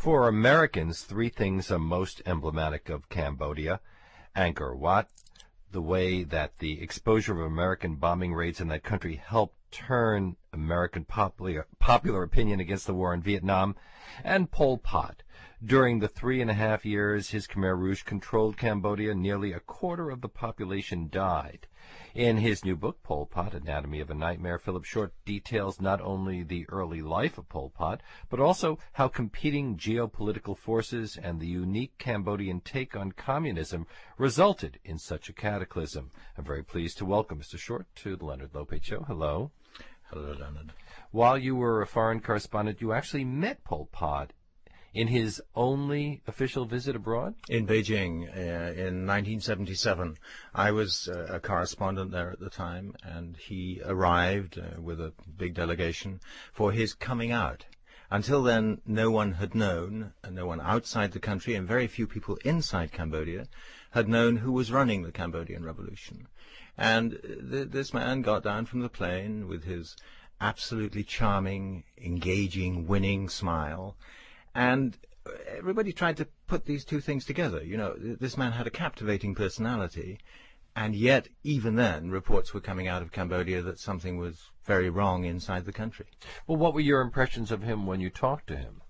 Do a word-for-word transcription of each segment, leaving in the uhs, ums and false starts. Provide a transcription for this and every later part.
For Americans, three things are most emblematic of Cambodia. Angkor Wat, the way that the exposure of American bombing raids in that country helped turn American popular, popular opinion against the war in Vietnam, and Pol Pot. During the three and a half years his Khmer Rouge controlled Cambodia, nearly a quarter of the population died. In his new book, Pol Pot, Anatomy of a Nightmare, Philip Short details not only the early life of Pol Pot, but also how competing geopolitical forces and the unique Cambodian take on communism resulted in such a cataclysm. I'm very pleased to welcome Mister Short to the Leonard Lopate Show. Hello. Hello, Leonard. While you were a foreign correspondent, you actually met Pol Pot in his only official visit abroad? In Beijing, uh, in nineteen seventy-seven. I was uh, a correspondent there at the time, and he arrived uh, with a big delegation for his coming out. Until then, no one had known, uh, no one outside the country, and very few people inside Cambodia had known who was running the Cambodian Revolution. And th- this man got down from the plane with his absolutely charming, engaging, winning smile, and everybody tried to put these two things together. You know, this man had a captivating personality, and yet, even then, reports were coming out of Cambodia that something was very wrong inside the country. Well, what were your impressions of him when you talked to him?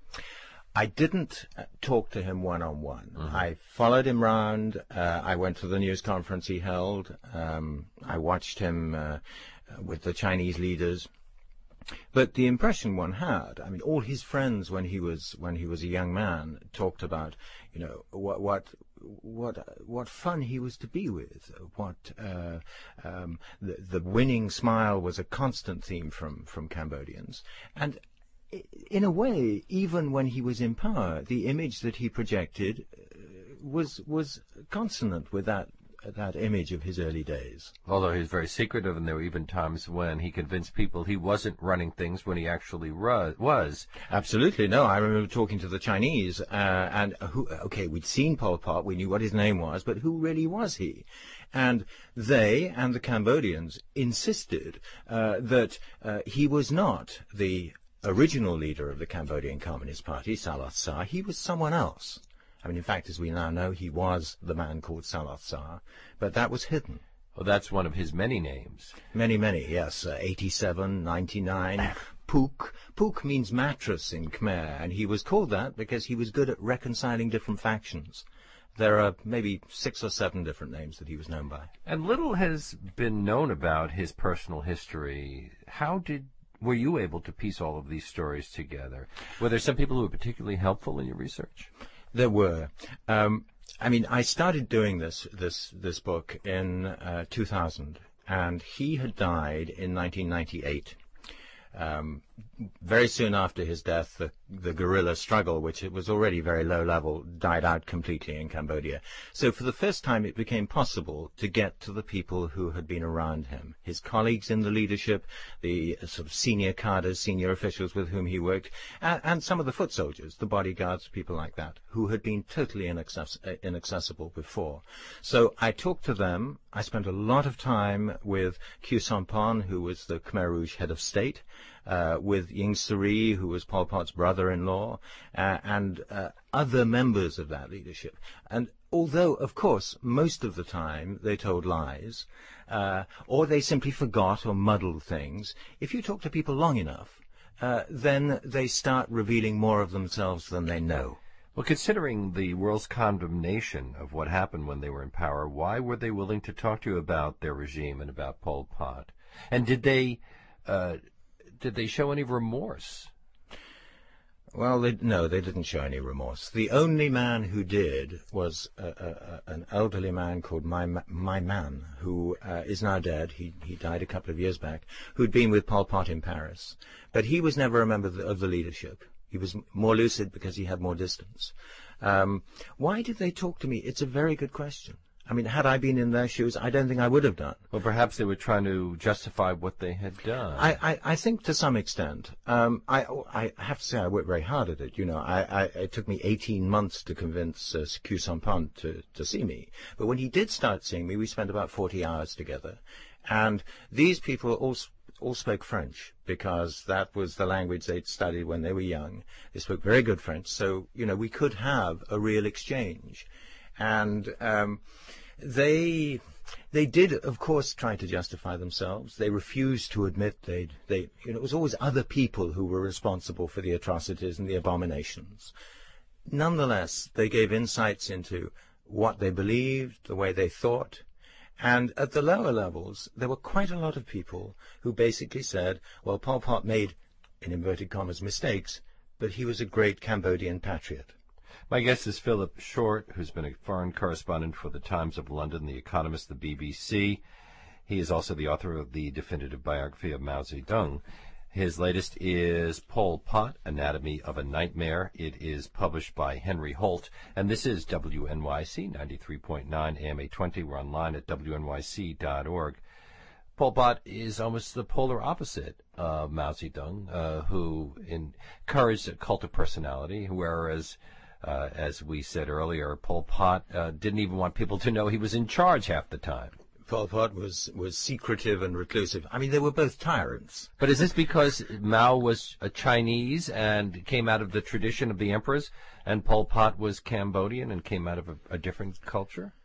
I didn't uh, talk to him one-on-one. Mm-hmm. I followed him round. Uh, I went to the news conference he held. Um, I watched him uh, with the Chinese leaders. But the impression one had, I mean, all his friends when he was when he was a young man talked about, you know, what what what what fun he was to be with. What uh, um, the the winning smile was a constant theme from from Cambodians, and in a way, even when he was in power, the image that he projected was was consonant with that. that image of his early days. Although he was very secretive, and there were even times when he convinced people he wasn't running things when he actually ru- was. Absolutely, no. I remember talking to the Chinese, uh, and who, okay, we'd seen Pol Pot, we knew what his name was, but who really was he? And they and the Cambodians insisted uh, that uh, he was not the original leader of the Cambodian Communist Party, Saloth Sar. He was someone else. I mean, in fact, as we now know, he was the man called Saloth Sar, but that was hidden. Well, that's one of his many names. Many, many, yes. Uh, eighty-seven, ninety-nine, Pook. Pook means mattress in Khmer, and he was called that because he was good at reconciling different factions. There are maybe six or seven different names that he was known by. And little has been known about his personal history. How did were you able to piece all of these stories together? Were there some people who were particularly helpful in your research? There were. Um, I mean, I started doing this this this book in uh, two thousand, and he had died in nineteen ninety-eight. Um, very soon after his death, the, the guerrilla struggle, which it was already very low level, died out completely in Cambodia. So for the first time, it became possible to get to the people who had been around him, his colleagues in the leadership, the uh, sort of senior cadres, senior officials with whom he worked, and, and some of the foot soldiers, the bodyguards, people like that, who had been totally inaccess- inaccessible before. So I talked to them. I spent a lot of time with Khieu Samphan, who was the Khmer Rouge head of state, Uh, with Ieng Sary, who was Pol Pot's brother-in-law, uh, and uh, other members of that leadership. And although, of course, most of the time they told lies, uh, or they simply forgot or muddled things, if you talk to people long enough, uh, then they start revealing more of themselves than they know. Well, considering the world's condemnation of what happened when they were in power, why were they willing to talk to you about their regime and about Pol Pot? And did they... Uh, Did they show any remorse? Well, they, no, they didn't show any remorse. The only man who did was a, a, a, an elderly man called My, My Man, who uh, is now dead. He, he died a couple of years back, who'd been with Pol Pot in Paris. But he was never a member of the, of the leadership. He was more lucid because he had more distance. Um, why did they talk to me? It's a very good question. I mean, had I been in their shoes, I don't think I would have done. Well, perhaps they were trying to justify what they had done. I, I, I think to some extent. Um, I, I have to say I worked very hard at it. You know, I, I, it took me eighteen months to convince uh, Khieu Samphan to, to see me. But when he did start seeing me, we spent about forty hours together. And these people all, all spoke French because that was the language they'd studied when they were young. They spoke very good French, so, you know, we could have a real exchange. And um, they they did, of course, try to justify themselves. They refused to admit they'd, they, you know, it was always other people who were responsible for the atrocities and the abominations. Nonetheless, they gave insights into what they believed, the way they thought. And at the lower levels, there were quite a lot of people who basically said, well, Pol Pot made, in inverted commas, mistakes, but he was a great Cambodian patriot. My guest is Philip Short, who's been a foreign correspondent for the Times of London, The Economist, the B B C. He is also the author of the definitive biography of Mao Zedong. His latest is Pol Pot, Anatomy of a Nightmare. It is published by Henry Holt, and this is W N Y C ninety-three point nine A M eight twenty. We're online at W N Y C dot org. Pol Pot is almost the polar opposite of Mao Zedong, uh, who encouraged a cult of personality, whereas, uh, as we said earlier, Pol Pot uh, didn't even want people to know he was in charge half the time. Pol Pot was, was secretive and reclusive. I mean, they were both tyrants. But is this because Mao was a Chinese and came out of the tradition of the emperors, and Pol Pot was Cambodian and came out of a, a different culture?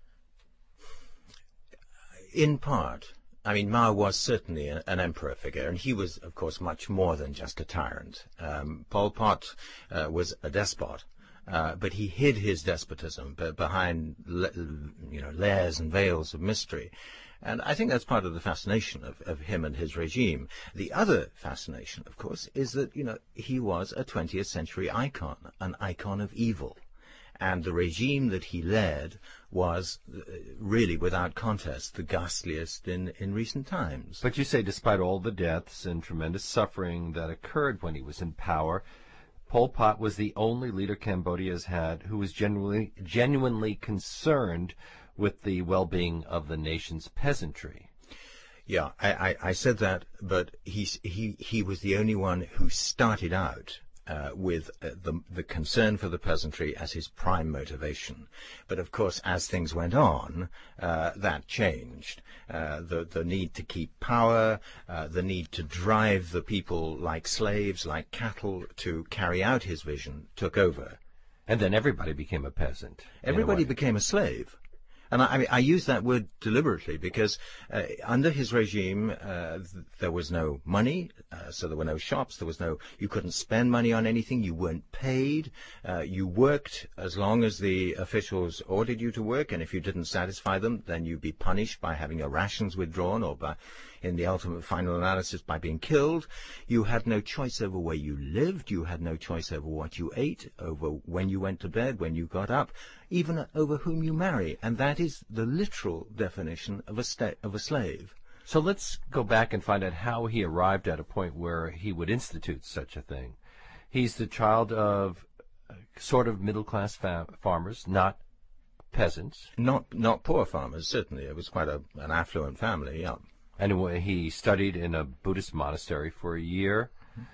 In part. I mean, Mao was certainly a, an emperor figure, and he was, of course, much more than just a tyrant. Um, Pol Pot uh, was a despot. Uh, but he hid his despotism behind, you know, layers and veils of mystery. And I think that's part of the fascination of, of him and his regime. The other fascination, of course, is that, you know, he was a twentieth century icon, an icon of evil. And the regime that he led was uh, really, without contest, the ghastliest in, in recent times. But you say despite all the deaths and tremendous suffering that occurred when he was in power, Pol Pot was the only leader Cambodia has had who was genuinely, genuinely concerned with the well-being of the nation's peasantry. Yeah, I, I, I said that, but he's, he he was the only one who started out uh, with uh, the the concern for the peasantry as his prime motivation. But of course, as things went on, uh, that changed. Uh, the the need to keep power, uh, the need to drive the people like slaves, like cattle, to carry out his vision took over. And then everybody became a peasant. Everybody became a slave. And I, I mean, I use that word deliberately because uh, under his regime, uh, th- there was no money, uh, so there were no shops, there was no, you couldn't spend money on anything, you weren't paid, uh, you worked as long as the officials ordered you to work, and if you didn't satisfy them, then you'd be punished by having your rations withdrawn, or by, in the ultimate final analysis, by being killed. You had no choice over where you lived, you had no choice over what you ate, over when you went to bed, when you got up, even over whom you marry, and that is the literal definition of a sta- of a slave. So let's go back and find out how he arrived at a point where he would institute such a thing. He's the child of uh, sort of middle-class fa- farmers, not peasants. Not not poor farmers, certainly. It was quite a, an affluent family, yeah. And he studied in a Buddhist monastery for a year.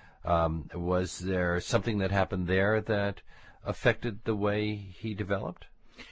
Um, was there something that happened there that affected the way he developed?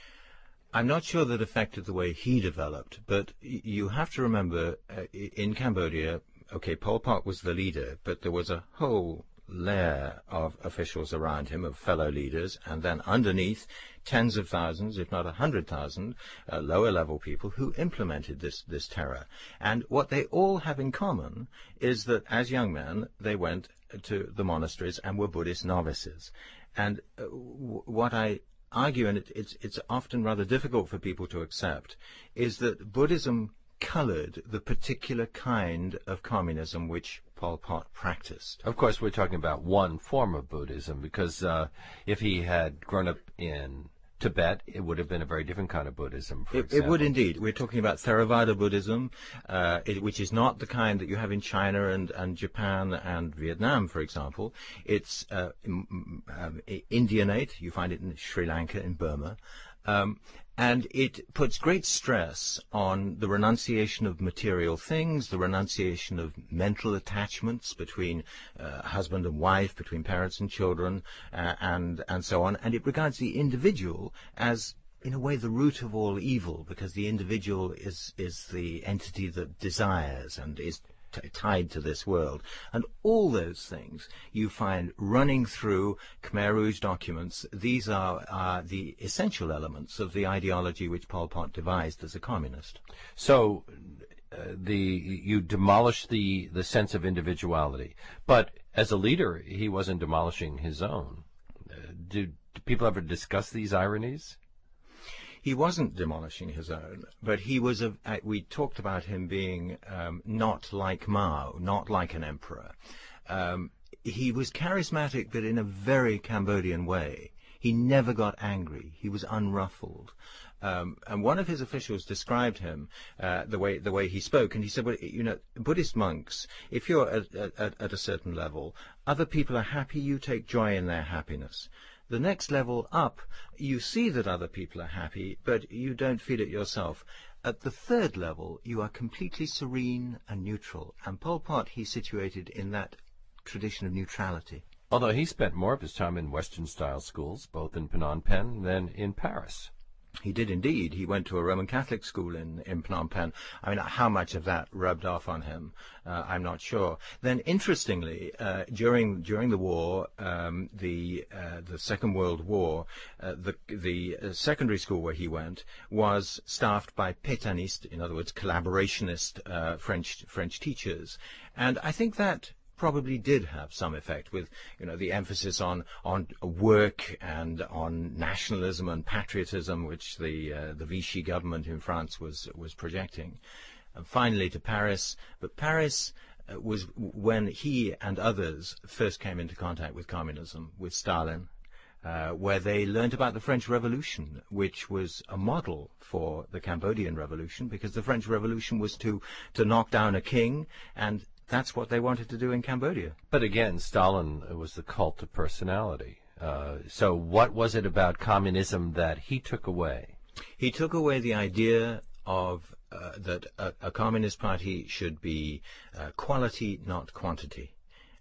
I'm not sure that affected the way he developed, but y- you have to remember, uh, in Cambodia, okay, Pol Pot was the leader, but there was a whole layer of officials around him, of fellow leaders, and then underneath, tens of thousands, if not a hundred thousand, uh, lower-level people who implemented this, this terror. And what they all have in common is that as young men, they went to the monasteries and were Buddhist novices. And uh, w- what I argue, and it, it's, it's often rather difficult for people to accept, is that Buddhism colored the particular kind of communism which Pol Pot practiced. Of course, we're talking about one form of Buddhism, because uh, if he had grown up in Tibet, it would have been a very different kind of Buddhism, for It, example. it would indeed. We're talking about Theravada Buddhism, uh, it, which is not the kind that you have in China and, and Japan and Vietnam, for example. It's uh, m- um, Indianate. You find it in Sri Lanka, in Burma. Um, and it puts great stress on the renunciation of material things, the renunciation of mental attachments between uh, husband and wife, between parents and children, uh, and and so on. And it regards the individual as, in a way, the root of all evil, because the individual is is the entity that desires and is t- tied to this world. And all those things you find running through Khmer Rouge documents. These are uh, the essential elements of the ideology which Pol Pot devised as a communist. So uh, the you demolished the, the sense of individuality. But as a leader, he wasn't demolishing his own. Uh, do, do people ever discuss these ironies? He wasn't demolishing his own, but he was a, uh, we talked about him being um, not like Mao, not like an emperor. Um, he was charismatic, but in a very Cambodian way. He never got angry. He was unruffled. Um, and one of his officials described him, uh, the way the way he spoke, and he said, well, you know, Buddhist monks, if you're at, at, at a certain level, other people are happy, you take joy in their happiness. The next level up, you see that other people are happy, but you don't feel it yourself. At the third level, you are completely serene and neutral. And Pol Pot, he's situated in that tradition of neutrality. Although he spent more of his time in Western-style schools, both in Phnom Penh than in Paris. He did indeed. He went to a Roman Catholic school in, in Phnom Penh. I mean, how much of that rubbed off on him, uh, I'm not sure. Then, interestingly, uh, during during the war, um, the uh, the Second World War, uh, the the uh, secondary school where he went was staffed by pétainistes, in other words, collaborationist uh, French French teachers, and I think that probably did have some effect, with, you know, the emphasis on on work and on nationalism and patriotism, which the uh, the Vichy government in France was was projecting. And finally to Paris, but Paris uh, was when he and others first came into contact with communism, with Stalin, uh, where they learned about the French Revolution, which was a model for the Cambodian Revolution, because the French Revolution was to to knock down a king, and that's what they wanted to do in Cambodia. But again, Stalin was the cult of personality. Uh, so what was it about communism that he took away? He took away the idea of uh, that a, a communist party should be uh, quality, not quantity,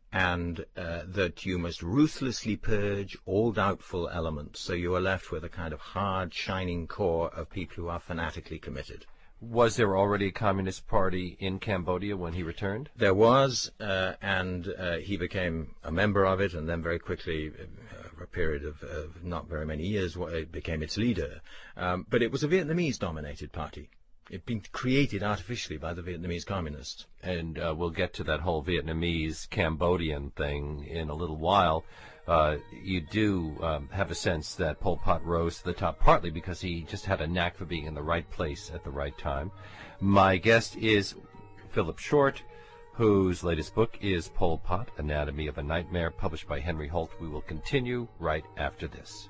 and uh, that you must ruthlessly purge all doubtful elements, so you are left with a kind of hard, shining core of people who are fanatically committed. Was there already a Communist Party in Cambodia when he returned? There was, uh, and uh, he became a member of it, and then very quickly, uh, over a period of, of not very many years, it became its leader. Um, but it was a Vietnamese-dominated party. It had been created artificially by the Vietnamese communists. And uh, we'll get to that whole Vietnamese-Cambodian thing in a little while. Uh, you do um, have a sense that Pol Pot rose to the top, partly because he just had a knack for being in the right place at the right time. My guest is Philip Short, whose latest book is Pol Pot, Anatomy of a Nightmare, published by Henry Holt. We will continue right after this.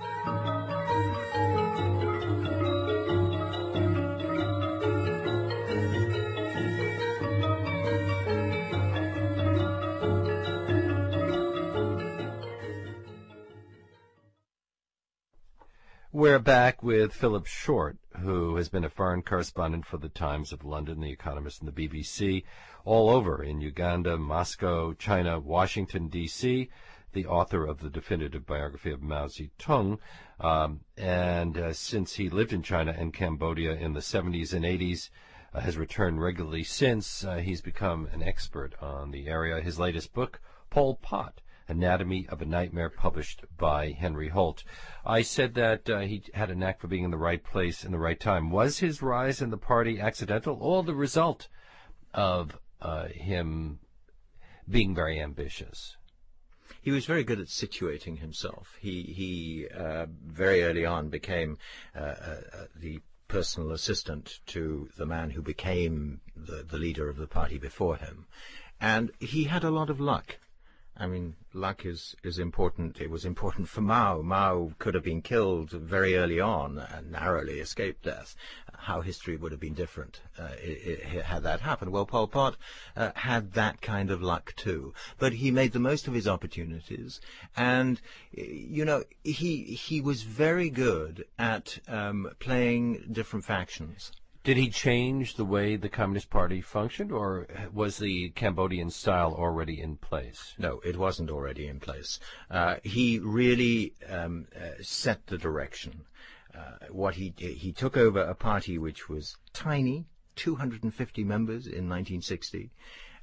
We're back with Philip Short, who has been a foreign correspondent for the Times of London, The Economist, and the B B C, all over in Uganda, Moscow, China, Washington, D C, the author of the definitive biography of Mao Zedong. Um, and uh, since he lived in China and Cambodia in the seventies and eighties, uh, has returned regularly since, uh, he's become an expert on the area. His latest book, Pol Pot, Anatomy of a Nightmare, published by Henry Holt. I said that uh, he had a knack for being in the right place in the right time. Was his rise in the party accidental, or the result of uh, him being very ambitious? He was very good at situating himself. He, he uh, very early on became uh, uh, the personal assistant to the man who became the, the leader of the party before him. And he had a lot of luck. I mean, luck is, is important. It was important for Mao. Mao could have been killed very early on and narrowly escaped death. How history would have been different uh, it, it, had that happened. Well, Pol Pot uh, had that kind of luck too. But he made the most of his opportunities. And, you know, he, he was very good at um, playing different factions. Did he change the way the Communist Party functioned, or was the Cambodian style already in place? No, it wasn't already in place. Uh, he really um, uh, set the direction. Uh, what he he took over a party which was tiny, two hundred fifty members in nineteen sixty,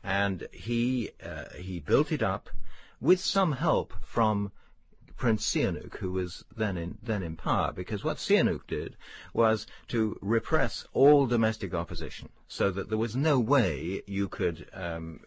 and he uh, he built it up with some help from Prince Sihanouk, who was then in then in power, because what Sihanouk did was to repress all domestic opposition, so that there was no way you could um,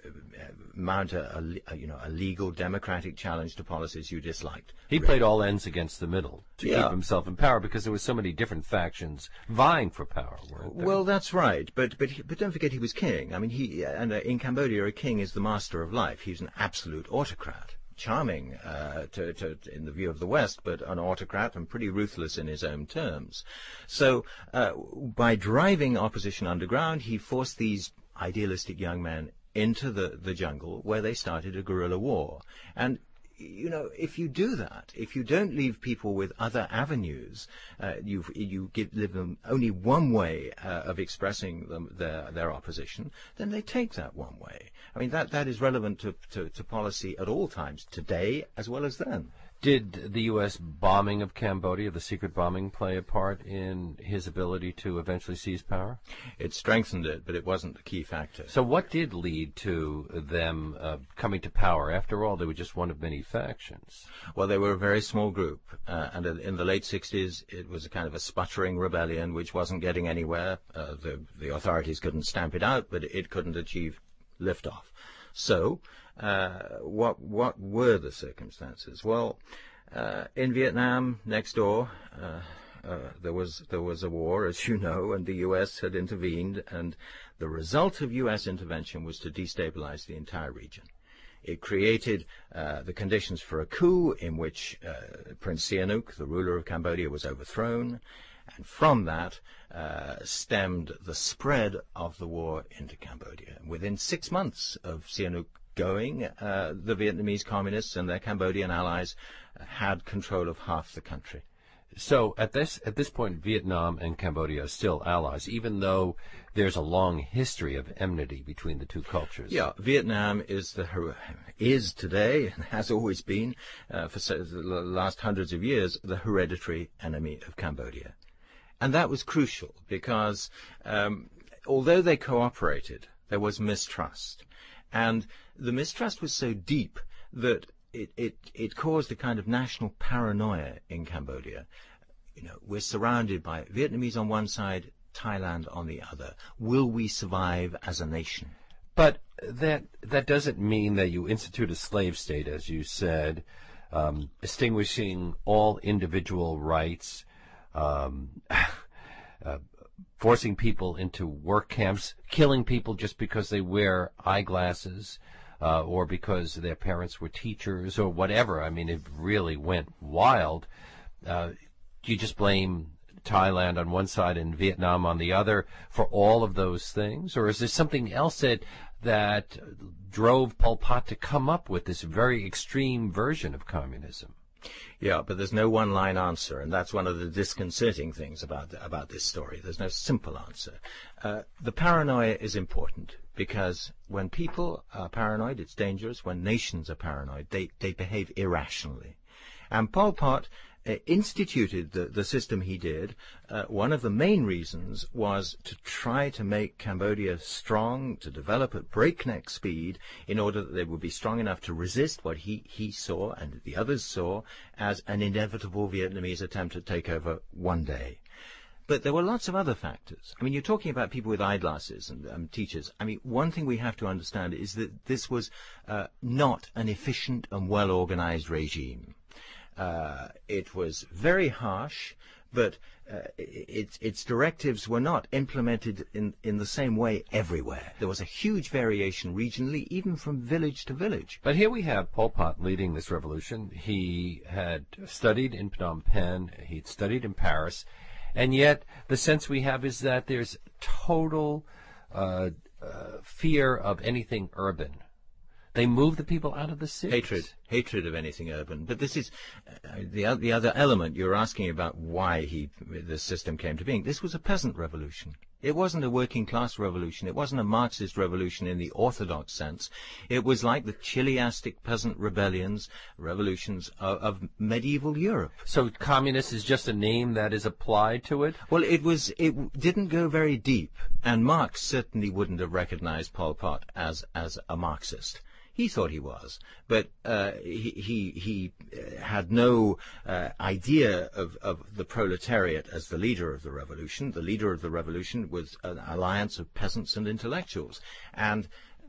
mount a, a you know a legal democratic challenge to policies you disliked. He really played all ends against the middle to yeah. keep himself in power, because there were so many different factions vying for power. Weren't there? Well, that's right, but but but don't forget he was king. I mean, he and uh, in Cambodia, a king is the master of life. He's an absolute autocrat. Charming uh, to, to, in the view of the West, but an autocrat and pretty ruthless in his own terms. So uh, by driving opposition underground, he forced these idealistic young men into the, the jungle, where they started a guerrilla war. And you know, if you do that, if you don't leave people with other avenues, uh, you you give them only one way uh, of expressing them, their their opposition, then they take that one way. I mean, that that is relevant to, to, to policy at all times, today as well as then. Did the U S bombing of Cambodia, the secret bombing, play a part in his ability to eventually seize power? It strengthened it, but it wasn't the key factor. So what did lead to them uh, coming to power? After all, they were just one of many factions. Well, they were a very small group, uh, and in the late sixties, it was a kind of a sputtering rebellion which wasn't getting anywhere. Uh, the, the authorities couldn't stamp it out, but it couldn't achieve liftoff. So, uh, what what were the circumstances? Well, uh, in Vietnam, next door, uh, uh, there was there was a war, as you know, and the U S had intervened, and the result of U S intervention was to destabilize the entire region. It created uh, the conditions for a coup in which uh, Prince Sihanouk, the ruler of Cambodia, was overthrown, and from that uh, stemmed the spread of the war into Cambodia. Within six months of Sihanouk going, uh, the Vietnamese communists and their Cambodian allies uh, had control of half the country. So at this at this point, Vietnam and Cambodia are still allies, even though there's a long history of enmity between the two cultures. Yeah, Vietnam is the is today and has always been uh, for the last hundreds of years the hereditary enemy of Cambodia. And that was crucial because um, although they cooperated, there was mistrust. And the mistrust was so deep that it, it, it caused a kind of national paranoia in Cambodia. You know, we're surrounded by Vietnamese on one side, Thailand on the other. Will we survive as a nation? But that that doesn't mean that you institute a slave state, as you said, um, extinguishing all individual rights, um, uh, forcing people into work camps, killing people just because they wear eyeglasses, uh, or because their parents were teachers, or whatever. I mean, it really went wild. Uh, do you just blame Thailand on one side and Vietnam on the other for all of those things? Or is there something else that that drove Pol Pot to come up with this very extreme version of communism? Yeah, but there's no one-line answer, and that's one of the disconcerting things about about this story. There's no simple answer. Uh, the paranoia is important because when people are paranoid, it's dangerous. When nations are paranoid, they, they behave irrationally. And Pol Pot uh, instituted the, the system he did. Uh, one of the main reasons was to try to make Cambodia strong, to develop at breakneck speed in order that they would be strong enough to resist what he, he saw and the others saw as an inevitable Vietnamese attempt to take over one day. But there were lots of other factors. I mean, you're talking about people with eyeglasses and um, teachers. I mean, one thing we have to understand is that this was uh, not an efficient and well-organized regime. Uh, it was very harsh, but uh, it, its directives were not implemented in, in the same way everywhere. There was a huge variation regionally, even from village to village. But here we have Pol Pot leading this revolution. He had studied in Phnom Penh, he'd studied in Paris, and yet the sense we have is that there's total uh, uh, fear of anything urban. They move the people out of the cities. Hatred, hatred of anything urban. But this is uh, the the other element. You're asking about why he the system came to being. This was a peasant revolution. It wasn't a working class revolution. It wasn't a Marxist revolution in the orthodox sense. It was like the Chiliastic peasant rebellions, revolutions of, of medieval Europe. So communist is just a name that is applied to it? Well, it was. It didn't go very deep, and Marx certainly wouldn't have recognized Pol Pot as as a Marxist. He thought he was, but uh, he, he he had no uh, idea of, of the proletariat as the leader of the revolution. The leader of the revolution was an alliance of peasants and intellectuals, and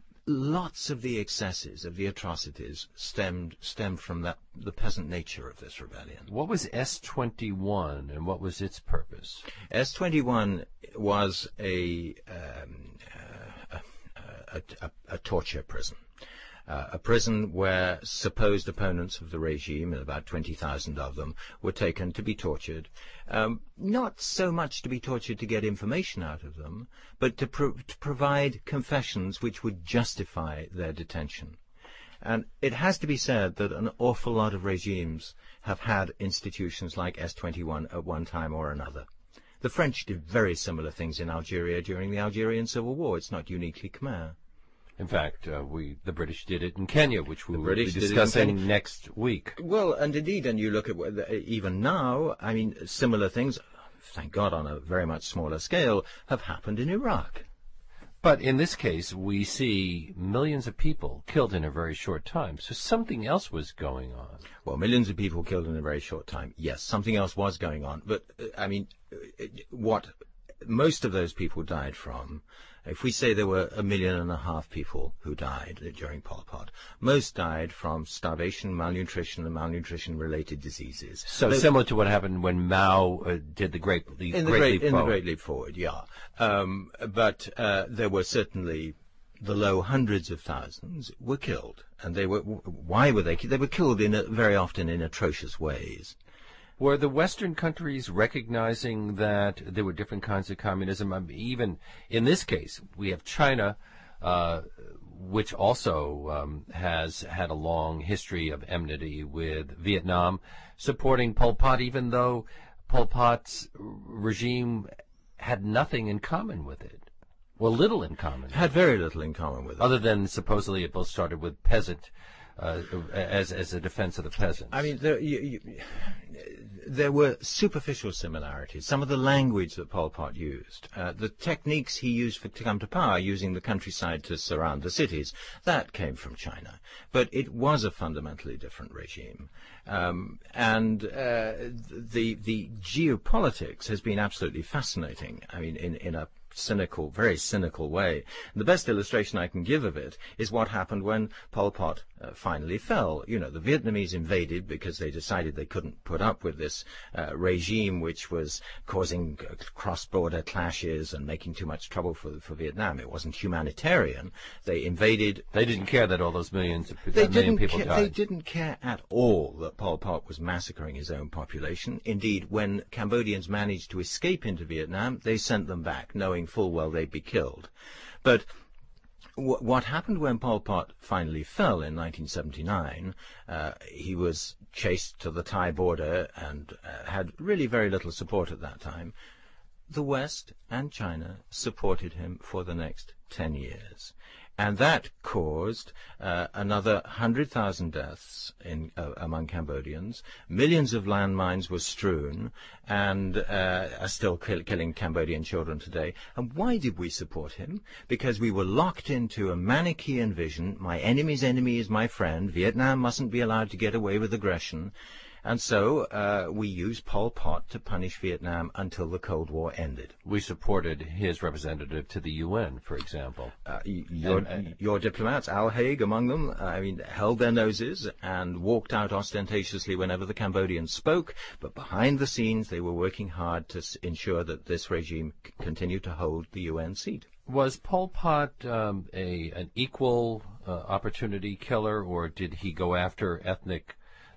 lots of the excesses, of the atrocities, stemmed stemmed from that the peasant nature of this rebellion. What was S twenty-one, and what was its purpose? S twenty-one was a um, uh, a, a, a, a torture prison. Uh, a prison where supposed opponents of the regime, and about twenty thousand of them, were taken to be tortured. Um, not so much to be tortured to get information out of them, but to, pro to provide confessions which would justify their detention. And it has to be said that an awful lot of regimes have had institutions like S twenty-one at one time or another. The French did very similar things in Algeria during the Algerian Civil War. It's not uniquely Khmer. In fact, uh, we the British did it in Kenya, which we will be British did it in discussing Kenya. next week. Well, and indeed, and you look at what the- even now, I mean, similar things, thank God on a very much smaller scale, have happened in Iraq. But in this case, we see millions of people killed in a very short time. So something else was going on. Well, millions of people killed in a very short time. Yes, something else was going on. But, uh, I mean, uh, what most of those people died from, if we say there were a million and a half people who died during Pol Pot, most died from starvation, malnutrition, and malnutrition-related diseases. So They- similar to what happened when Mao uh, did the Great Leap, in the great great, leap in the Forward. Great Leap Forward, yeah. Um, but uh, there were certainly the low hundreds of thousands were killed, and they were. Why were they? They were killed in a, very often in atrocious ways. Were the Western countries recognizing that there were different kinds of communism? I mean, even in this case, we have China, uh, which also um, has had a long history of enmity with Vietnam, supporting Pol Pot, even though Pol Pot's regime had nothing in common with it. Well, little in common. Had very little in common with it. Other than supposedly it both started with peasant, uh, as as a defense of the peasants. I mean, there, you, you, there were superficial similarities. Some of the language that Pol Pot used, uh, the techniques he used for, to come to power, using the countryside to surround the cities, that came from China. But it was a fundamentally different regime. Um, and uh, the the geopolitics has been absolutely fascinating. I mean, in, in a cynical, very cynical way. And the best illustration I can give of it is what happened when Pol Pot uh, finally fell. You know, the Vietnamese invaded because they decided they couldn't put up with this uh, regime which was causing uh, cross-border clashes and making too much trouble for for Vietnam. It wasn't humanitarian. They invaded. They didn't care that all those millions of They that million didn't, people ca- died. they didn't care at all that Pol Pot was massacring his own population. Indeed, when Cambodians managed to escape into Vietnam, they sent them back, knowing full well they'd be killed. But w what happened when Pol Pot finally fell in nineteen seventy-nine, uh, he was chased to the Thai border and uh, had really very little support at that time. The West and China supported him for the next ten years. And that caused uh, another one hundred thousand deaths in, uh, among Cambodians. Millions of landmines were strewn and uh, are still kill killing Cambodian children today. And why did we support him? Because we were locked into a Manichaean vision. My enemy's enemy is my friend. Vietnam mustn't be allowed to get away with aggression. And so uh, we used Pol Pot to punish Vietnam until the Cold War ended. We supported his representative to the U N, for example. Uh, y- your, And, uh, your diplomats, Al Haig among them, uh, I mean, held their noses and walked out ostentatiously whenever the Cambodians spoke, but behind the scenes they were working hard to s ensure that this regime c continued to hold the U N seat. Was Pol Pot um, a an equal uh, opportunity killer, or did he go after ethnic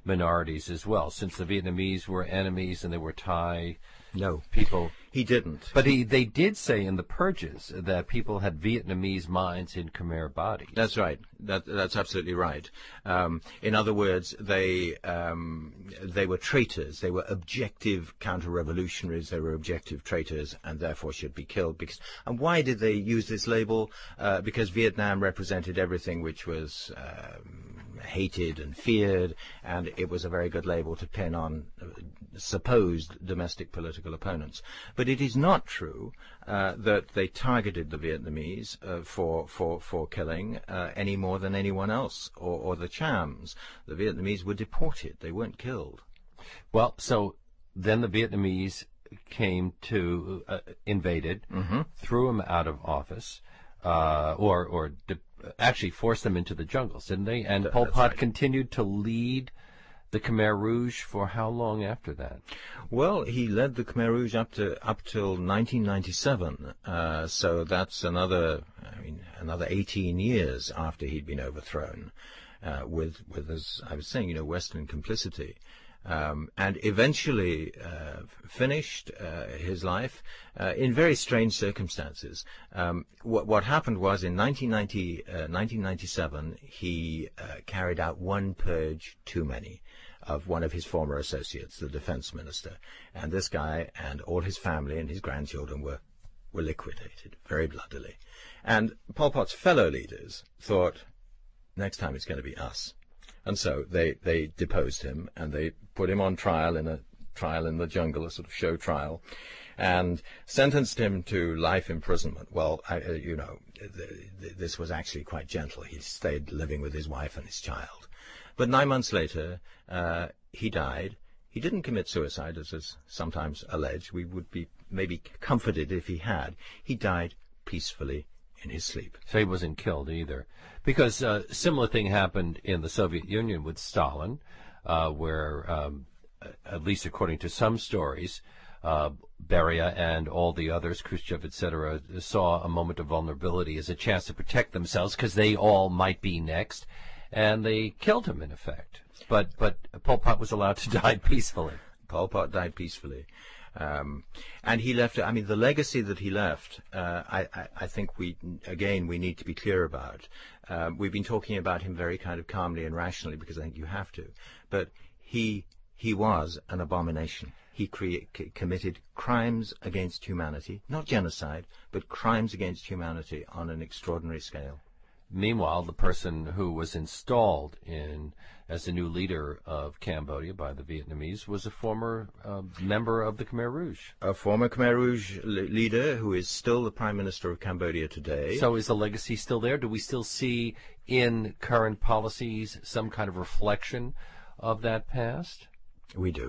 minorities as well, since the Vietnamese were enemies and they were Thai No, people. he didn't. But he, they did say in the purges that people had Vietnamese minds in Khmer bodies. That's right. That, that's absolutely right. Um, in other words, they um, they were traitors. They were objective counter-revolutionaries. They were objective traitors, and therefore should be killed. Because, and why did they use this label? Uh, because Vietnam represented everything which was um, hated and feared, and it was a very good label to pin on uh, supposed domestic political opponents. But it is not true uh, that they targeted the Vietnamese uh, for, for, for killing uh, any more than anyone else, or, or the Chams. The Vietnamese were deported. They weren't killed. Well, so then the Vietnamese came to, uh, invaded, Mm-hmm. threw them out of office, uh, or, or de- actually forced them into the jungles, didn't they? And Th- Pol that's Pot right. continued to lead the Khmer Rouge for how long after that? Well, he led the Khmer Rouge up to up till nineteen ninety-seven. Uh, so that's another, I mean, another eighteen years after he'd been overthrown, uh, with with as I was saying, you know, Western complicity. Um, and eventually uh, finished uh, his life uh, in very strange circumstances. Um, what, what happened was in nineteen ninety, uh, nineteen ninety-seven, he uh, carried out one purge too many of one of his former associates, the defense minister. And this guy and all his family and his grandchildren were, were liquidated very bloodily. And Pol Pot's fellow leaders thought, next time it's going to be us. And so they, they deposed him, and they put him on trial in a trial in the jungle, a sort of show trial, and sentenced him to life imprisonment. Well, I, uh, you know, th- th- this was actually quite gentle. He stayed living with his wife and his child. But nine months later, uh, he died. He didn't commit suicide, as is sometimes alleged. We would be maybe comforted if he had. He died peacefully in his sleep. So he wasn't killed either. Because a uh, similar thing happened in the Soviet Union with Stalin, uh, where, um, at least according to some stories, uh, Beria and all the others, Khrushchev, et cetera, saw a moment of vulnerability as a chance to protect themselves because they all might be next, and they killed him in effect. But but Pol Pot was allowed to die peacefully. Pol Pot died peacefully. Um, and he left, I mean, the legacy that he left, uh, I, I, I think we, again, we need to be clear about. Um, we've been talking about him very kind of calmly and rationally because I think you have to. But he, he was an abomination. He crea- c- committed crimes against humanity, not genocide, but crimes against humanity on an extraordinary scale. Meanwhile, the person who was installed in as the new leader of Cambodia by the Vietnamese was a former uh, member of the Khmer Rouge. A former Khmer Rouge l- leader who is still the Prime Minister of Cambodia today. So is the legacy still there? Do we still see in current policies some kind of reflection of that past? We do.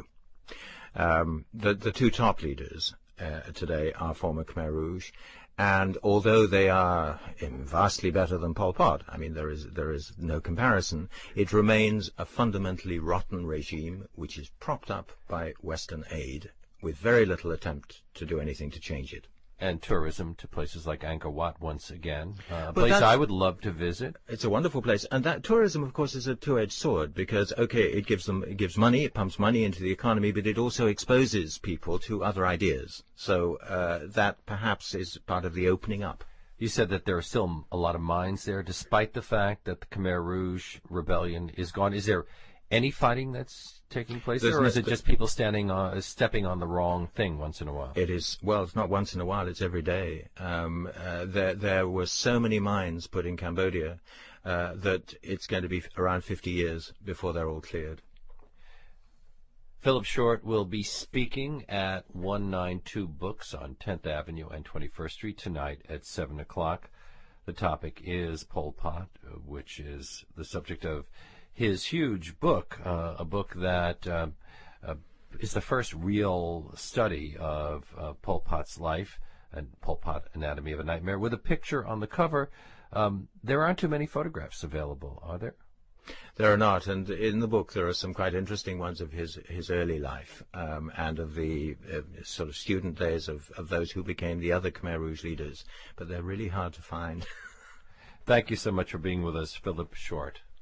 Um, the, the two top leaders uh, today are former Khmer Rouge. And although they are vastly better than Pol Pot, I mean, there is there is no comparison, it remains a fundamentally rotten regime which is propped up by Western aid with very little attempt to do anything to change it. And tourism to places like Angkor Wat once again, uh, a But place that's- I would love to visit. It's a wonderful place, and that tourism, of course, is a two-edged sword because, okay, it gives them, it gives money, it pumps money into the economy, but it also exposes people to other ideas. So uh, that perhaps is part of the opening up. You said that there are still a lot of mines there, despite the fact that the Khmer Rouge rebellion is gone. Is there any fighting that's taking place There's there, or no- is it just people standing on, stepping on the wrong thing once in a while? It is, well, it's not once in a while, it's every day. Um, uh, there, there were so many mines put in Cambodia uh, that it's going to be around fifty years before they're all cleared. Philip Short will be speaking at one ninety-two Books on tenth Avenue and twenty-first Street tonight at seven o'clock. The topic is Pol Pot, uh, which is the subject of his huge book, uh, a book that uh, uh, is the first real study of uh, Pol Pot's life and Pol Pot, Anatomy of a Nightmare, with a picture on the cover. Um, there aren't too many photographs available, are there? There are not, and in the book there are some quite interesting ones of his, his early life um, and of the uh, sort of student days of, of those who became the other Khmer Rouge leaders, but they're really hard to find. Thank you so much for being with us, Philip Short.